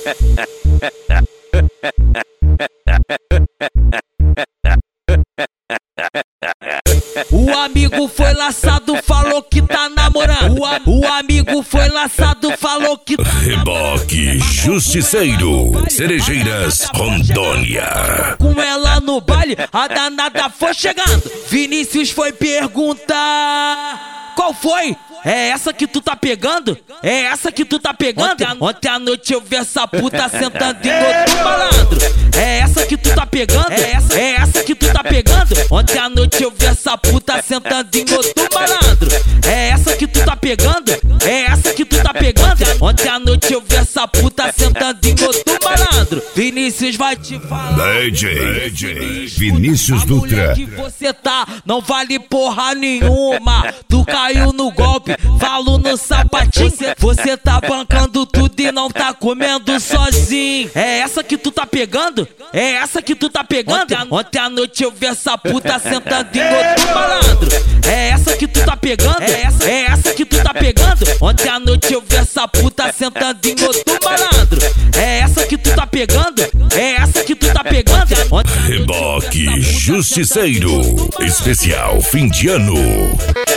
O amigo foi laçado, falou que tá namorando. O amigo foi laçado, falou que tá Reboque Justiceiro, Cerejeiras, Rondônia. com ela no baile, a danada foi chegando. Vinícius foi perguntar: qual foi? É essa que tu tá pegando? É essa que tu tá pegando? Ontem à noite eu vi essa puta sentando em outro malandro. É essa que tu tá pegando? É essa que tu tá pegando? Ontem à noite eu vi essa puta sentando em outro malandro. É essa que tu tá pegando? É essa que tu tá pegando? Ontem à noite eu vi essa puta sentando em outro malandro. Vinícius vai te falar. DJ Vinícius Dutra. Que você tá, não vale porra nenhuma. Tu caiu no golpe, falo no sapatinho. Você tá bancando tudo e não tá comendo sozinho. É essa que tu tá pegando? É essa que tu tá pegando? Ontem à noite eu vi essa puta sentando em outro malandro. É essa que tu tá pegando? É essa que tu tá pegando? Ontem à noite eu vi essa puta sentando em outro malandro. É essa que tu tá pegando? É essa que tu tá pegando? Reboque Justiceiro, especial fim de ano.